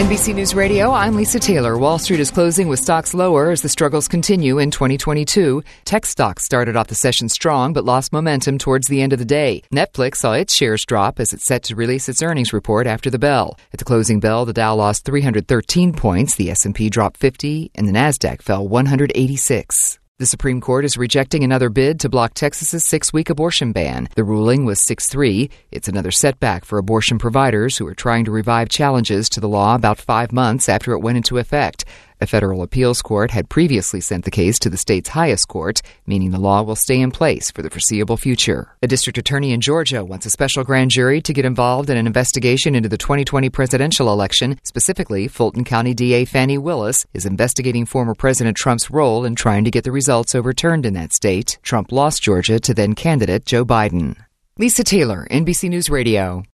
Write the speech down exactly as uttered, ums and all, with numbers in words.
N B C News Radio, I'm Lisa Taylor. Wall Street is closing with stocks lower as the struggles continue in twenty twenty-two. Tech stocks started off the session strong but lost momentum towards the end of the day. Netflix saw its shares drop as it's set to release its earnings report after the bell. At the closing bell, the Dow lost three hundred thirteen points, the S and P dropped fifty, and the Nasdaq fell one hundred eighty-six. The Supreme Court is rejecting another bid to block Texas's six-week abortion ban. The ruling was six three. It's another setback for abortion providers who are trying to revive challenges to the law about five months after it went into effect. A federal appeals court had previously sent the case to the state's highest court, meaning the law will stay in place for the foreseeable future. A district attorney in Georgia wants a special grand jury to get involved in an investigation into the twenty twenty presidential election. Specifically, Fulton County D A Fannie Willis is investigating former President Trump's role in trying to get the results overturned in that state. Trump lost Georgia to then-candidate Joe Biden. Lisa Taylor, N B C News Radio.